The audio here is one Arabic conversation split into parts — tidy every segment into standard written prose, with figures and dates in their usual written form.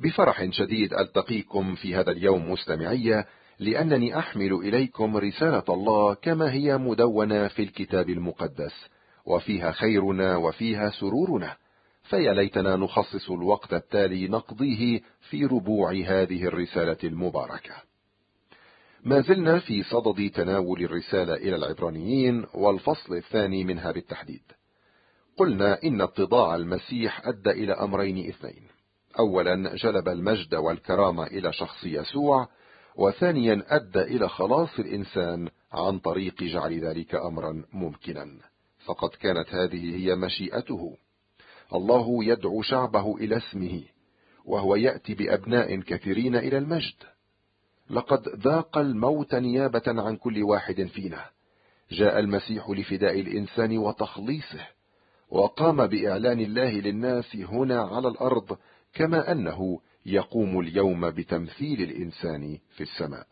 بفرح شديد ألتقيكم في هذا اليوم مستمعي، لأنني أحمل إليكم رسالة الله كما هي مدونة في الكتاب المقدس، وفيها خيرنا وفيها سرورنا. فيا ليتنا نخصص الوقت التالي نقضيه في ربوع هذه الرسالة المباركة. ما زلنا في صدد تناول الرسالة إلى العبرانيين والفصل الثاني منها بالتحديد. قلنا إن اتضاع المسيح أدى إلى أمرين اثنين: أولا جلب المجد والكرامة إلى شخص يسوع، وثانيا أدى إلى خلاص الإنسان عن طريق جعل ذلك أمرا ممكنا، فقد كانت هذه هي مشيئته. الله يدعو شعبه إلى اسمه، وهو يأتي بأبناء كثيرين إلى المجد. لقد ذاق الموت نيابة عن كل واحد فينا. جاء المسيح لفداء الإنسان وتخليصه، وقام بإعلان الله للناس هنا على الأرض، كما أنه يقوم اليوم بتمثيل الإنسان في السماء.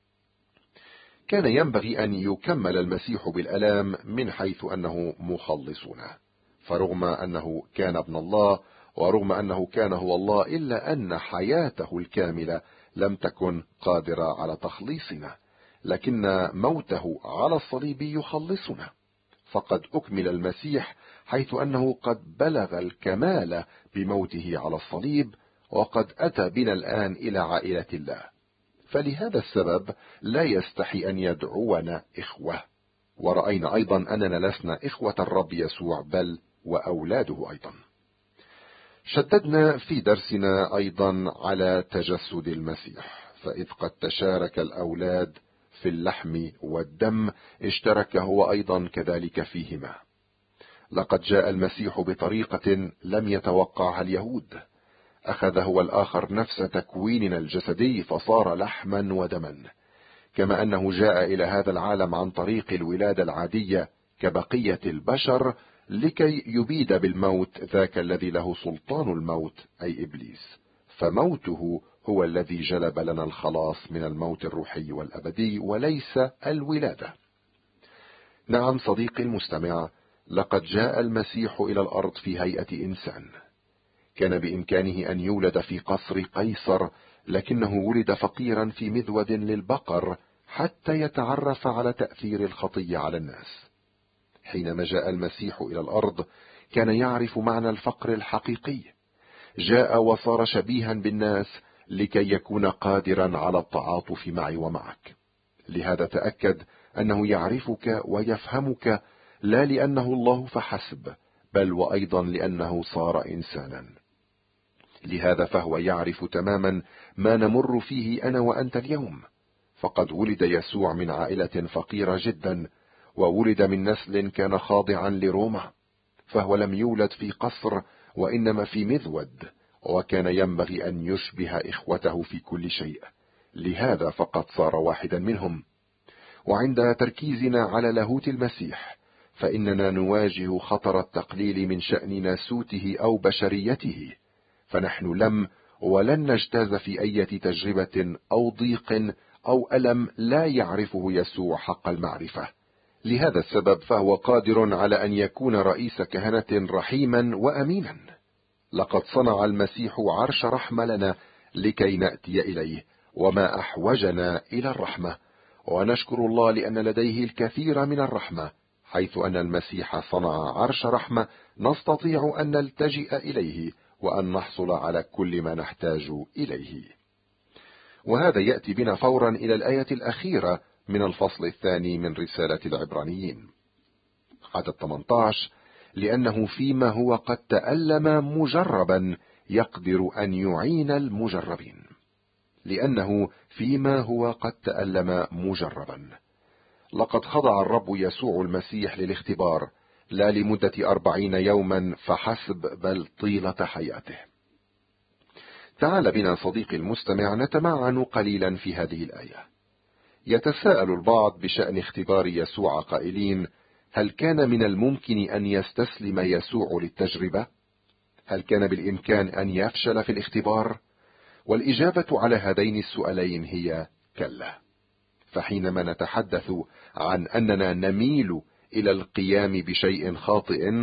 كان ينبغي أن يكمل المسيح بالآلام من حيث أنه مخلصنا، فرغم أنه كان ابن الله ورغم أنه كان هو الله، إلا أن حياته الكاملة لم تكن قادرة على تخليصنا، لكن موته على الصليب يخلصنا. فقد أكمل المسيح حيث أنه قد بلغ الكمال بموته على الصليب، وقد أتى بنا الآن إلى عائلة الله. فلهذا السبب لا يستحي أن يدعونا إخوة. ورأينا أيضا أننا لسنا إخوة الرب يسوع، بل وأولاده أيضا. شددنا في درسنا أيضا على تجسد المسيح، فإذ قد تشارك الأولاد في اللحم والدم، اشترك هو أيضا كذلك فيهما. لقد جاء المسيح بطريقة لم يتوقعها اليهود. أخذ هو الآخر نفس تكويننا الجسدي فصار لحما ودما، كما أنه جاء إلى هذا العالم عن طريق الولادة العادية كبقية البشر، لكي يبيد بالموت ذاك الذي له سلطان الموت، أي إبليس. فموته هو الذي جلب لنا الخلاص من الموت الروحي والأبدي، وليس الولادة. نعم صديقي المستمع، لقد جاء المسيح إلى الأرض في هيئة إنسان. كان بإمكانه أن يولد في قصر قيصر، لكنه ولد فقيرا في مذود للبقر حتى يتعرف على تأثير الخطية على الناس. حينما جاء المسيح إلى الأرض كان يعرف معنى الفقر الحقيقي. جاء وصار شبيها بالناس لكي يكون قادرا على التعاطف معي ومعك. لهذا تأكد أنه يعرفك ويفهمك، لا لأنه الله فحسب، بل وأيضا لأنه صار إنسانا. لهذا فهو يعرف تماما ما نمر فيه أنا وأنت اليوم. فقد ولد يسوع من عائلة فقيرة جدا، وولد من نسل كان خاضعا لروما، فهو لم يولد في قصر وإنما في مذود، وكان ينبغي أن يشبه إخوته في كل شيء. لهذا فقد صار واحدا منهم. وعند تركيزنا على لاهوت المسيح، فإننا نواجه خطر التقليل من شأن ناسوته أو بشريته، فنحن لم ولن نجتاز في أي تجربة أو ضيق أو ألم لا يعرفه يسوع حق المعرفة. لهذا السبب فهو قادر على أن يكون رئيس كهنة رحيما وأمينا. لقد صنع المسيح عرش رحمة لنا لكي نأتي إليه، وما أحوجنا إلى الرحمة. ونشكر الله لأن لديه الكثير من الرحمة، حيث أن المسيح صنع عرش رحمة نستطيع أن نلتجئ إليه وأن نحصل على كل ما نحتاج إليه. وهذا يأتي بنا فورا إلى الآية الأخيرة من الفصل الثاني من رسالة العبرانيين، عدد 18: لأنه فيما هو قد تألم مجربا يقدر أن يعين المجربين. لأنه فيما هو قد تألم مجربا. لقد خضع الرب يسوع المسيح للاختبار، لا لمدة 40 يوما فحسب، بل طيلة حياته. تعال بنا صديقي المستمع نتمعن قليلا في هذه الآية. يتساءل البعض بشأن اختبار يسوع قائلين: هل كان من الممكن أن يستسلم يسوع للتجربة؟ هل كان بالإمكان أن يفشل في الاختبار؟ والإجابة على هذين السؤالين هي كلا. فحينما نتحدث عن أننا نميل إلى القيام بشيء خاطئ،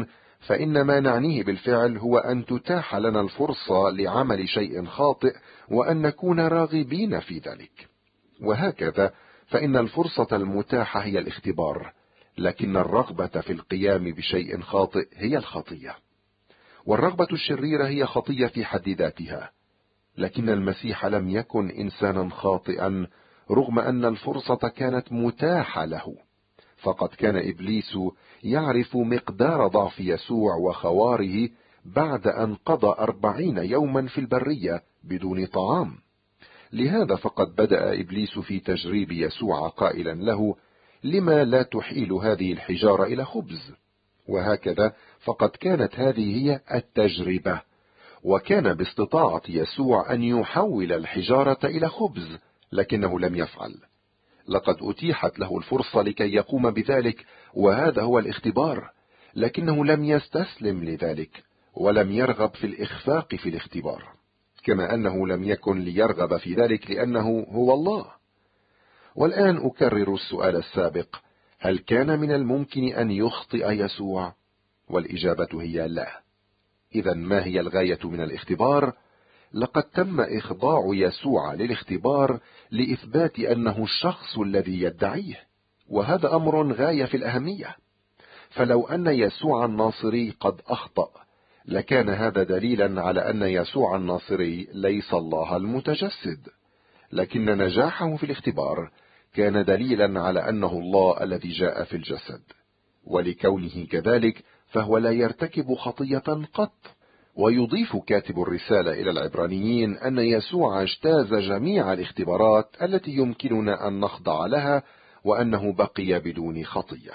فإن ما نعنيه بالفعل هو أن تتاح لنا الفرصة لعمل شيء خاطئ وأن نكون راغبين في ذلك. وهكذا فإن الفرصة المتاحة هي الاختبار، لكن الرغبة في القيام بشيء خاطئ هي الخطية. والرغبة الشريرة هي خطية في حد ذاتها، لكن المسيح لم يكن إنسانا خاطئا رغم أن الفرصة كانت متاحة له، فقد كان إبليس يعرف مقدار ضعف يسوع وخواره بعد أن قضى 40 يوما في البرية بدون طعام. لهذا فقد بدأ إبليس في تجريب يسوع قائلا له: لما لا تحيل هذه الحجارة إلى خبز؟ وهكذا فقد كانت هذه هي التجربة، وكان باستطاعة يسوع أن يحول الحجارة إلى خبز، لكنه لم يفعل. لقد أتيحت له الفرصة لكي يقوم بذلك، وهذا هو الاختبار، لكنه لم يستسلم لذلك ولم يرغب في الإخفاق في الاختبار، كما أنه لم يكن ليرغب في ذلك لأنه هو الله. والآن أكرر السؤال السابق: هل كان من الممكن أن يخطئ يسوع؟ والإجابة هي لا. إذن ما هي الغاية من الاختبار؟ لقد تم إخضاع يسوع للاختبار لإثبات أنه الشخص الذي يدعيه، وهذا أمر غاية في الأهمية. فلو أن يسوع الناصري قد أخطأ لكان هذا دليلا على أن يسوع الناصري ليس الله المتجسد، لكن نجاحه في الاختبار كان دليلا على أنه الله الذي جاء في الجسد، ولكونه كذلك فهو لا يرتكب خطية قط. ويضيف كاتب الرسالة إلى العبرانيين أن يسوع اجتاز جميع الاختبارات التي يمكننا أن نخضع لها، وأنه بقي بدون خطية،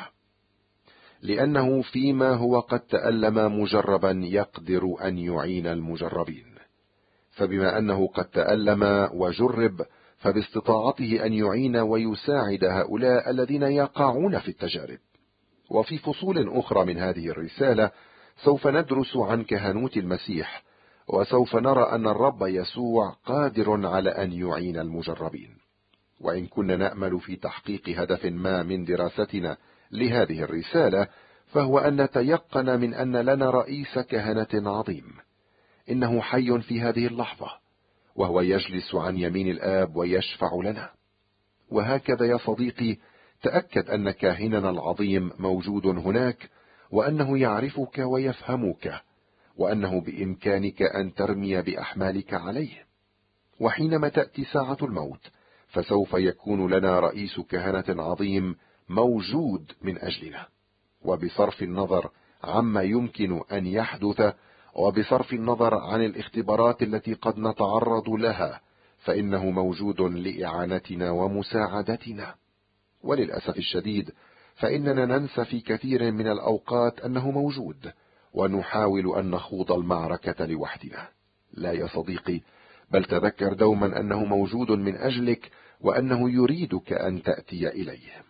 لأنه فيما هو قد تألم مجربا يقدر أن يعين المجربين. فبما أنه قد تألم وجرب فباستطاعته أن يعين ويساعد هؤلاء الذين يقعون في التجارب. وفي فصول أخرى من هذه الرسالة سوف ندرس عن كهنوت المسيح، وسوف نرى أن الرب يسوع قادر على أن يعين المجربين. وإن كنا نأمل في تحقيق هدف ما من دراستنا لهذه الرسالة، فهو أن نتيقن من أن لنا رئيس كهنة عظيم، إنه حي في هذه اللحظة، وهو يجلس عن يمين الآب ويشفع لنا. وهكذا يا صديقي، تأكد أن كاهننا العظيم موجود هناك، وأنه يعرفك ويفهمك، وأنه بإمكانك أن ترمي بأحمالك عليه. وحينما تأتي ساعة الموت فسوف يكون لنا رئيس كهنة عظيم موجود من أجلنا، وبصرف النظر عما يمكن أن يحدث، وبصرف النظر عن الاختبارات التي قد نتعرض لها، فإنه موجود لإعانتنا ومساعدتنا. وللأسف الشديد فإننا ننسى في كثير من الأوقات أنه موجود، ونحاول أن نخوض المعركة لوحدنا. لا يا صديقي، بل تذكر دوما أنه موجود من أجلك، وأنه يريدك أن تأتي إليه.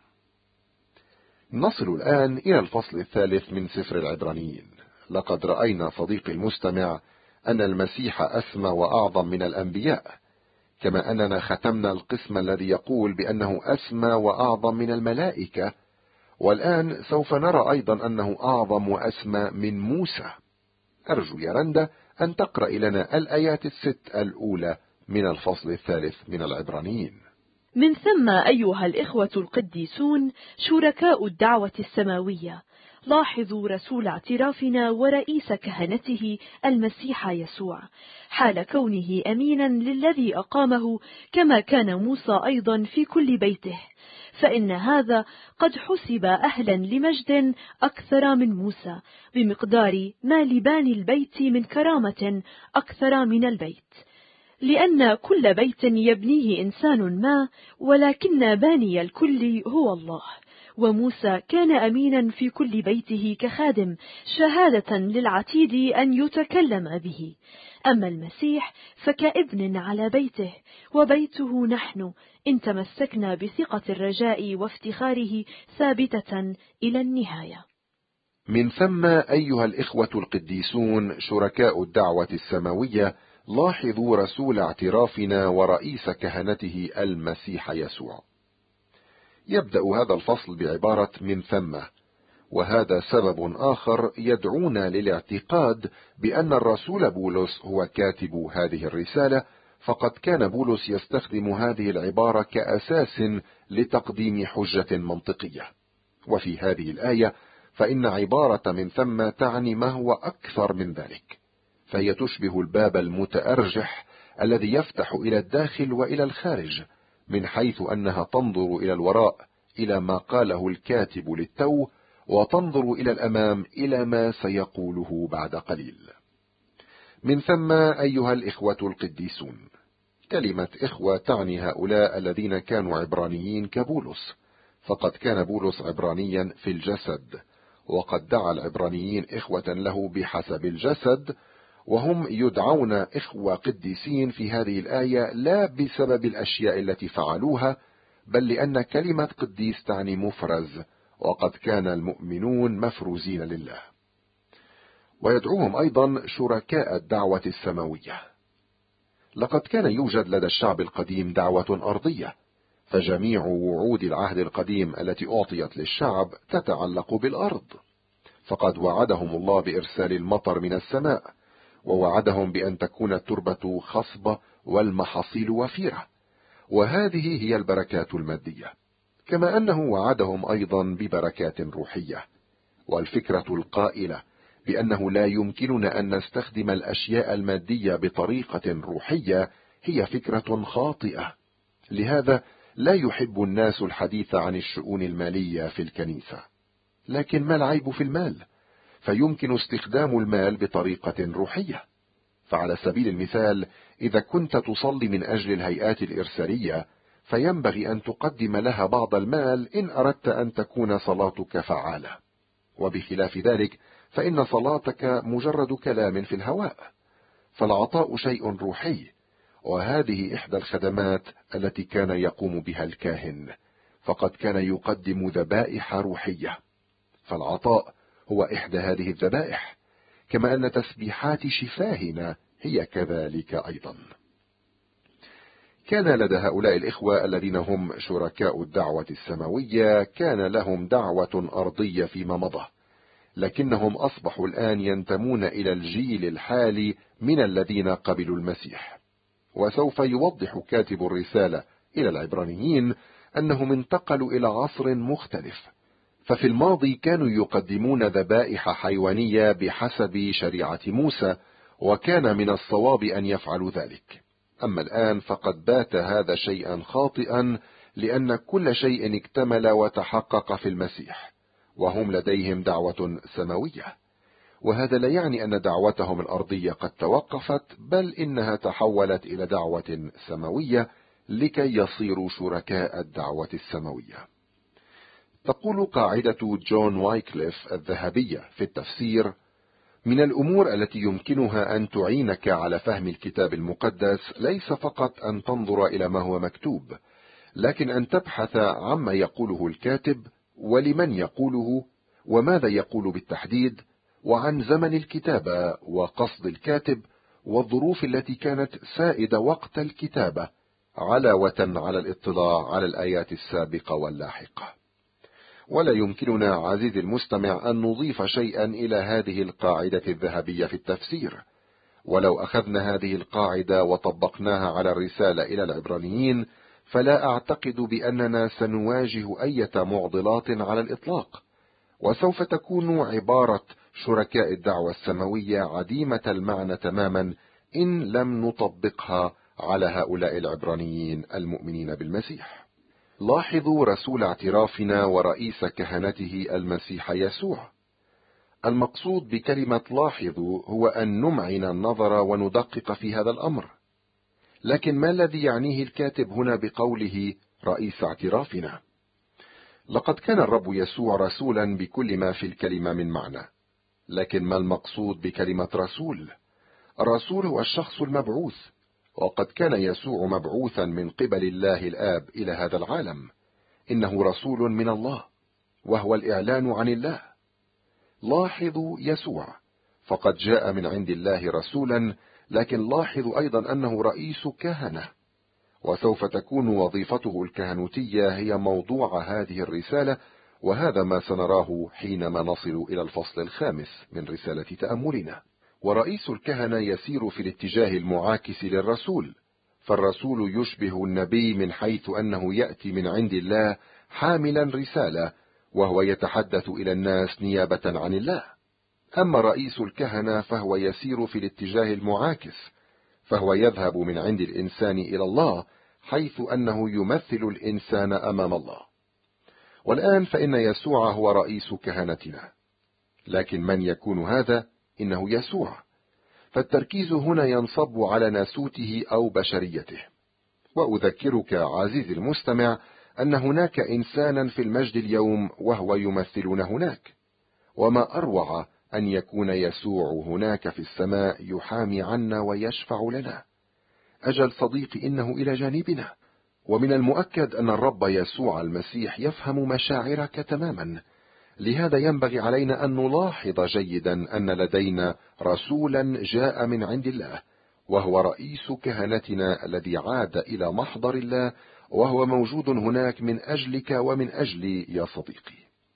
نصل الآن إلى الفصل 3 من سفر العبرانيين. لقد رأينا صديقي المستمع أن المسيح أسمى وأعظم من الأنبياء، كما أننا ختمنا القسم الذي يقول بأنه أسمى وأعظم من الملائكة. والآن سوف نرى أيضا أنه أعظم وأسمى من موسى. أرجو يا رندا أن تقرأ لنا الآيات 6 الأولى من الفصل 3 من العبرانيين. من ثم أيها الإخوة القديسون شركاء الدعوة السماوية، لاحظوا رسول اعترافنا ورئيس كهنته المسيح يسوع، حال كونه أمينا للذي أقامه، كما كان موسى أيضا في كل بيته، فإن هذا قد حسب أهلا لمجد أكثر من موسى، بمقدار ما لباني البيت من كرامة أكثر من البيت. لأن كل بيت يبنيه إنسان ما، ولكن باني الكل هو الله. وموسى كان أمينا في كل بيته كخادم، شهادة للعتيد أن يتكلم به. أما المسيح فكابن على بيته، وبيته نحن إن تمسكنا بثقة الرجاء وافتخاره ثابتة إلى النهاية. من ثم أيها الإخوة القديسون شركاء الدعوة السماوية، لاحظوا رسول اعترافنا ورئيس كهنته المسيح يسوع. يبدأ هذا الفصل بعبارة من ثم، وهذا سبب آخر يدعونا للاعتقاد بأن الرسول بولس هو كاتب هذه الرسالة، فقد كان بولس يستخدم هذه العبارة كأساس لتقديم حجة منطقية. وفي هذه الآية فإن عبارة من ثم تعني ما هو أكثر من ذلك، فهي تشبه الباب المتأرجح الذي يفتح إلى الداخل وإلى الخارج، من حيث أنها تنظر إلى الوراء إلى ما قاله الكاتب للتو، وتنظر إلى الأمام إلى ما سيقوله بعد قليل. من ثم أيها الإخوة القديسون، كلمة إخوة تعني هؤلاء الذين كانوا عبرانيين كبولس، فقد كان بولس عبرانيا في الجسد، وقد دعا العبرانيين إخوة له بحسب الجسد، وهم يدعون إخوة قديسين في هذه الآية لا بسبب الأشياء التي فعلوها، بل لأن كلمة قديس تعني مفرز، وقد كان المؤمنون مفروزين لله. ويدعوهم أيضا شركاء الدعوة السماوية. لقد كان يوجد لدى الشعب القديم دعوة أرضية، فجميع وعود العهد القديم التي أعطيت للشعب تتعلق بالأرض، فقد وعدهم الله بإرسال المطر من السماء، ووعدهم بأن تكون التربة خصبة والمحاصيل وفيرة، وهذه هي البركات المادية، كما أنه وعدهم أيضا ببركات روحية. والفكرة القائلة بأنه لا يمكننا أن نستخدم الأشياء المادية بطريقة روحية هي فكرة خاطئة. لهذا لا يحب الناس الحديث عن الشؤون المالية في الكنيسة. لكن ما العيب في المال؟ فيمكن استخدام المال بطريقة روحية. فعلى سبيل المثال، إذا كنت تصلي من أجل الهيئات الإرسالية، فينبغي أن تقدم لها بعض المال إن أردت أن تكون صلاتك فعالة، وبخلاف ذلك فإن صلاتك مجرد كلام في الهواء. فالعطاء شيء روحي، وهذه إحدى الخدمات التي كان يقوم بها الكاهن، فقد كان يقدم ذبائح روحية، فالعطاء هو إحدى هذه الذبائح، كما أن تسبيحات شفاهنا هي كذلك أيضا. كان لدى هؤلاء الإخوة الذين هم شركاء الدعوة السماوية كان لهم دعوة أرضية فيما مضى، لكنهم أصبحوا الآن ينتمون إلى الجيل الحالي من الذين قبلوا المسيح. وسوف يوضح كاتب الرسالة إلى العبرانيين أنهم انتقلوا إلى عصر مختلف، ففي الماضي كانوا يقدمون ذبائح حيوانية بحسب شريعة موسى، وكان من الصواب أن يفعلوا ذلك. أما الآن فقد بات هذا شيئا خاطئا، لأن كل شيء اكتمل وتحقق في المسيح، وهم لديهم دعوة سماوية. وهذا لا يعني أن دعوتهم الأرضية قد توقفت، بل إنها تحولت إلى دعوة سماوية لكي يصيروا شركاء الدعوة السماوية. تقول قاعدة جون وايكليف الذهبية في التفسير: من الأمور التي يمكنها أن تعينك على فهم الكتاب المقدس ليس فقط أن تنظر إلى ما هو مكتوب، لكن أن تبحث عما يقوله الكاتب، ولمن يقوله، وماذا يقول بالتحديد، وعن زمن الكتابة وقصد الكاتب والظروف التي كانت سائدة وقت الكتابة، علاوة على الاطلاع على الآيات السابقة واللاحقة. ولا يمكننا عزيزي المستمع أن نضيف شيئا إلى هذه القاعدة الذهبية في التفسير. ولو أخذنا هذه القاعدة وطبقناها على الرسالة إلى العبرانيين، فلا أعتقد بأننا سنواجه أي معضلات على الإطلاق، وسوف تكون عبارة شركاء الدعوة السماوية عديمة المعنى تماما إن لم نطبقها على هؤلاء العبرانيين المؤمنين بالمسيح. لاحظوا رسول اعترافنا ورئيس كهنته المسيح يسوع. المقصود بكلمة لاحظوا هو أن نمعن النظر وندقق في هذا الأمر. لكن ما الذي يعنيه الكاتب هنا بقوله رئيس اعترافنا؟ لقد كان الرب يسوع رسولا بكل ما في الكلمة من معنى، لكن ما المقصود بكلمة رسول؟ الرسول هو الشخص المبعوث، وقد كان يسوع مبعوثا من قبل الله الآب إلى هذا العالم. إنه رسول من الله، وهو الإعلان عن الله. لاحظوا يسوع، فقد جاء من عند الله رسولا، لكن لاحظوا أيضا أنه رئيس كهنة، وسوف تكون وظيفته الكهنوتية هي موضوع هذه الرسالة، وهذا ما سنراه حينما نصل إلى الفصل 5 من رسالة تأملنا. ورئيس الكهنة يسير في الاتجاه المعاكس للرسول، فالرسول يشبه النبي من حيث أنه يأتي من عند الله حاملا رسالة، وهو يتحدث إلى الناس نيابة عن الله. أما رئيس الكهنة فهو يسير في الاتجاه المعاكس، فهو يذهب من عند الإنسان إلى الله، حيث أنه يمثل الإنسان أمام الله. والآن فإن يسوع هو رئيس كهنتنا، لكن من يكون هذا؟ إنه يسوع، فالتركيز هنا ينصب على ناسوته أو بشريته. وأذكرك عزيزي المستمع أن هناك إنسانا في المجد اليوم وهو يمثلنا هناك، وما أروع أن يكون يسوع هناك في السماء يحامي عنا ويشفع لنا. أجل صديقي، إنه إلى جانبنا، ومن المؤكد أن الرب يسوع المسيح يفهم مشاعرك تماما. لهذا ينبغي علينا أن نلاحظ جيدا أن لدينا رسولا جاء من عند الله، وهو رئيس كهنتنا الذي عاد إلى محضر الله، وهو موجود هناك من أجلك ومن أجلي يا صديقي.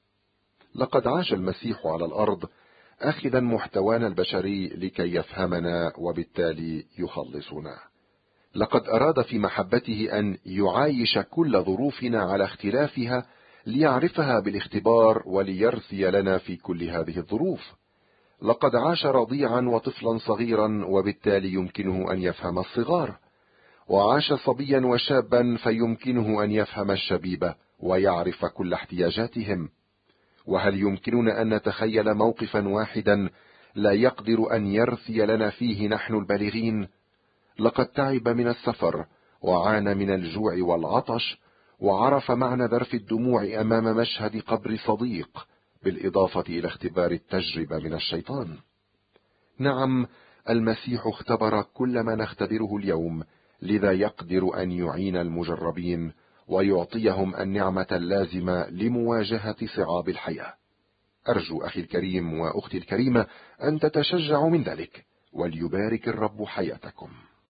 لقد عاش المسيح على الأرض أخذا محتوانا البشري لكي يفهمنا وبالتالي يخلصنا. لقد أراد في محبته أن يعايش كل ظروفنا على اختلافها ليعرفها بالاختبار وليرثي لنا في كل هذه الظروف. لقد عاش رضيعا وطفلا صغيرا وبالتالي يمكنه أن يفهم الصغار، وعاش صبيا وشابا فيمكنه أن يفهم الشبيبة ويعرف كل احتياجاتهم. وهل يمكننا أن نتخيل موقفا واحدا لا يقدر أن يرثي لنا فيه نحن البالغين؟ لقد تعب من السفر، وعانى من الجوع والعطش، وعرف معنى ذرف الدموع أمام مشهد قبر صديق، بالإضافة إلى اختبار التجربة من الشيطان. نعم، المسيح اختبر كل ما نختبره اليوم، لذا يقدر أن يعين المجربين ويعطيهم النعمة اللازمة لمواجهة صعاب الحياة. أرجو أخي الكريم وأختي الكريمة أن تتشجعوا من ذلك، وليبارك الرب حياتكم.